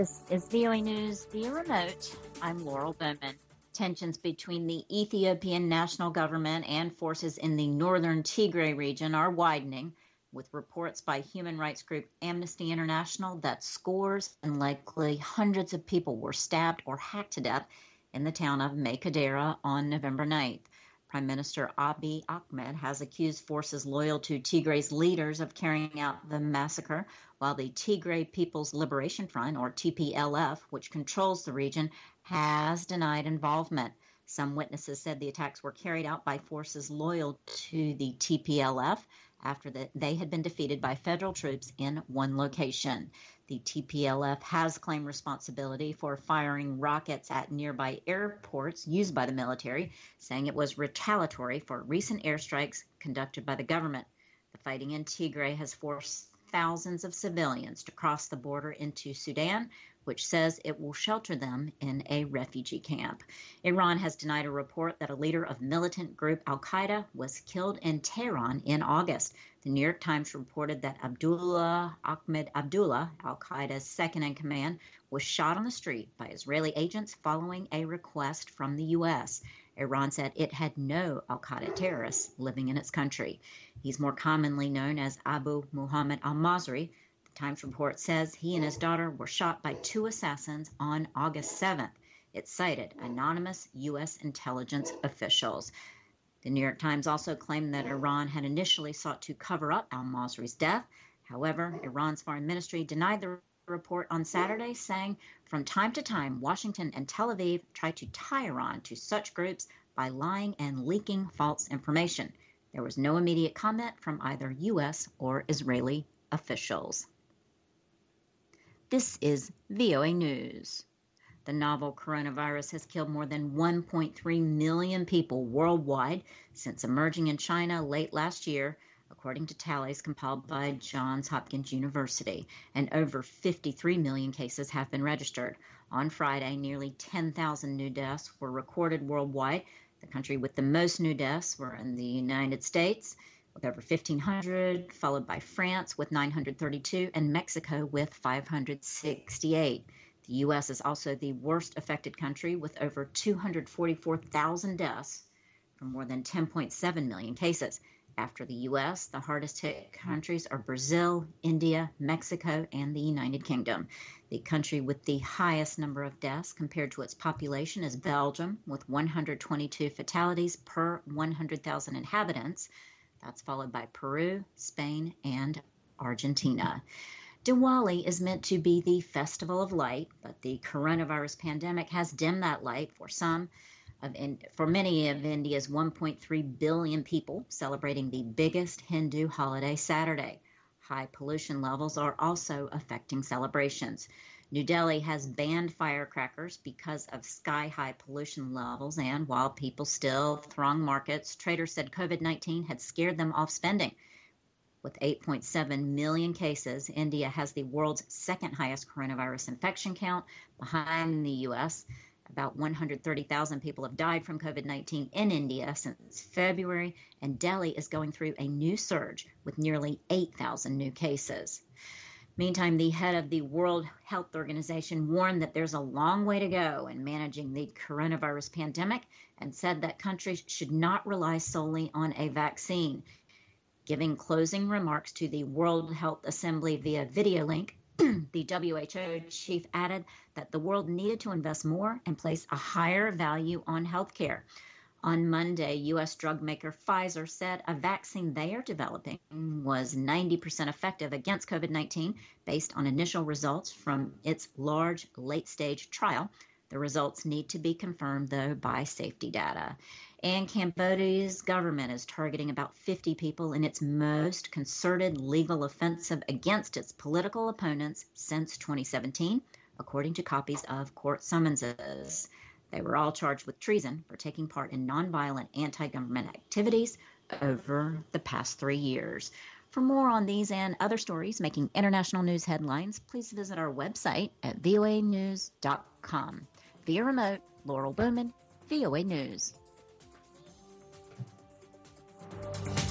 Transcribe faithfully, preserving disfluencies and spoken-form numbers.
This is V O A News via remote. I'm Laurel Bowman. Tensions between the Ethiopian national government and forces in the northern Tigray region are widening, with reports by human rights group Amnesty International that scores and likely hundreds of people were stabbed or hacked to death in the town of Mekadera on November ninth. Prime Minister Abiy Ahmed has accused forces loyal to Tigray's leaders of carrying out the massacre, while the Tigray People's Liberation Front, or T P L F, which controls the region, has denied involvement. Some witnesses said the attacks were carried out by forces loyal to the T P L F after the, they had been defeated by federal troops in one location. The T P L F has claimed responsibility for firing rockets at nearby airports used by the military, saying it was retaliatory for recent airstrikes conducted by the government. The fighting in Tigray has forced thousands of civilians to cross the border into Sudan, which says it will shelter them in a refugee camp. Iran has denied a report that a leader of militant group Al-Qaeda was killed in Tehran in August. The New York Times reported that Abdullah Ahmed Abdullah, Al-Qaeda's second-in-command, was shot on the street by Israeli agents following a request from the U S. Iran said it had no Al-Qaeda terrorists living in its country. He's more commonly known as Abu Muhammad al-Masri. The Times report says he and his daughter were shot by two assassins on August seventh. It cited anonymous U S intelligence officials. The New York Times also claimed that Iran had initially sought to cover up al-Masri's death. However, Iran's foreign ministry denied the report on Saturday, saying from time to time, Washington and Tel Aviv try to tie Iran to such groups by lying and leaking false information. There was no immediate comment from either U S or Israeli officials. This is V O A News. The novel coronavirus has killed more than one point three million people worldwide since emerging in China late last year, according to tallies compiled by Johns Hopkins University, and over fifty-three million cases have been registered. On Friday, nearly ten thousand new deaths were recorded worldwide. The country with the most new deaths were in the United States, with over fifteen hundred, followed by France with nine hundred thirty-two, and Mexico with five hundred sixty-eight. The U S is also the worst affected country, with over two hundred forty-four thousand deaths from more than ten point seven million cases. After the U S, the hardest hit countries are Brazil, India, Mexico, and the United Kingdom. The country with the highest number of deaths compared to its population is Belgium, with one hundred twenty-two fatalities per one hundred thousand inhabitants. That's followed by Peru, Spain, and Argentina. Diwali is meant to be the festival of light, but the coronavirus pandemic has dimmed that light for some. Of in, for many of India's one point three billion people celebrating the biggest Hindu holiday Saturday. High pollution levels are also affecting celebrations. New Delhi has banned firecrackers because of sky-high pollution levels, and while people still throng markets, traders said COVID nineteen had scared them off spending. With eight point seven million cases, India has the world's second highest coronavirus infection count, behind the U S. About one hundred thirty thousand people have died from COVID nineteen in India since February, and Delhi is going through a new surge with nearly eight thousand new cases. Meantime, the head of the World Health Organization warned that there's a long way to go in managing the coronavirus pandemic and said that countries should not rely solely on a vaccine. Giving closing remarks to the World Health Assembly via video link, the W H O chief added that the world needed to invest more and place a higher value on healthcare. On Monday, U S drug maker Pfizer said a vaccine they are developing was ninety percent effective against COVID nineteen based on initial results from its large late-stage trial. The results need to be confirmed, though, by safety data. And Cambodia's government is targeting about fifty people in its most concerted legal offensive against its political opponents since twenty seventeen, according to copies of court summonses. They were all charged with treason for taking part in nonviolent anti-government activities over the past three years. For more on these and other stories making international news headlines, please visit our website at voa news dot com. Via remote, Laurel Bowman, V O A News.